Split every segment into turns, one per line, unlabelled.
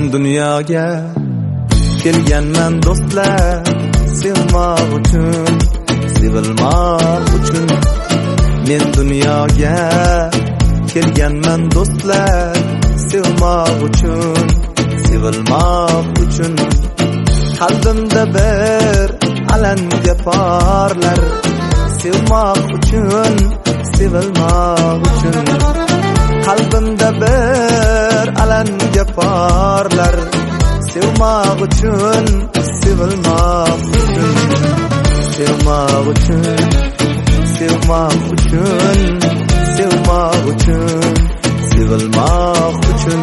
dunyoga kelganman do'stlar, sevmoq uchun, sevilmoq uchun. Men dunyoga kelganman do'stlar, sevmoq uchun, sevilmoq uchun. Qalbimda bir alanga porlar, sevmoq uchun, sevilmoq uchun. Qalbimda bir alanga porlar, sevmoq uchun, sevilmoq uchun. Sevmoq uchun, sevmoq uchun, sevmoq uchun, sevilmoq uchun.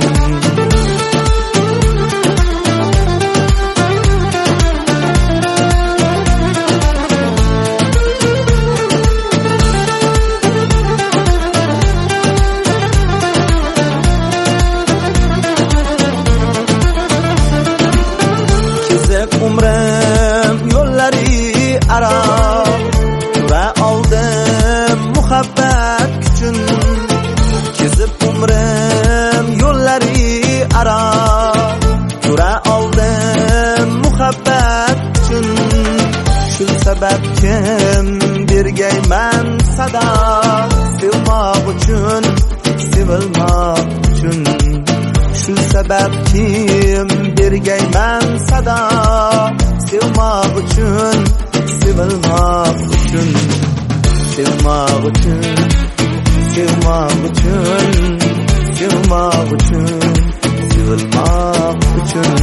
Umrim yo'llari aro, yura oldim muhabbat kuchun. Kezib umrim yo'llari aro, yura oldim muhabbat kuchun. Shu sababkim bergayman sado, sevmoq uchun, sevilmoq uchun. Shu sababkim bergayman sado, sevmoq uchun, sevilmoq uchun. Sevmoq uchun, sevmoq uchun, sevmoq uchun, sevilmoq uchun.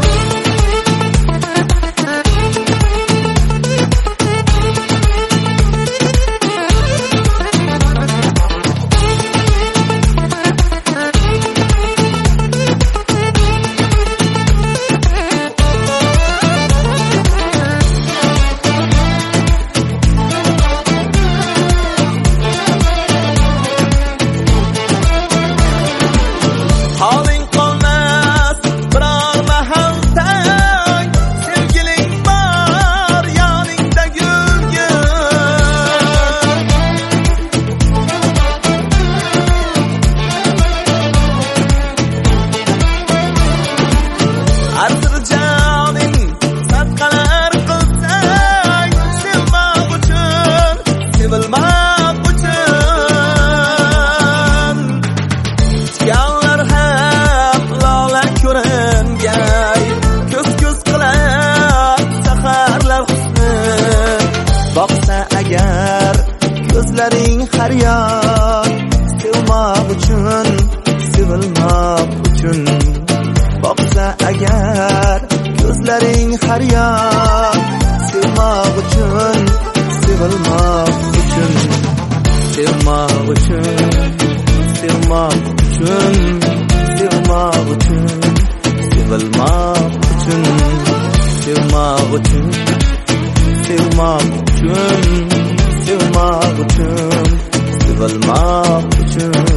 Boqsa agar ko'zlaring har yon, sevmoq uchun, sevilmoq uchun. Boqsa agar ko'zlaring har yon, sevmoq uchun, sevilmoq uchun. Sevmoq uchun, sevmoq uchun, sevmoq uchun, sevilmoq uchun. Sevmoq uchun, sevmoq uchun, sevmoq uchun, sevilmoq uchun.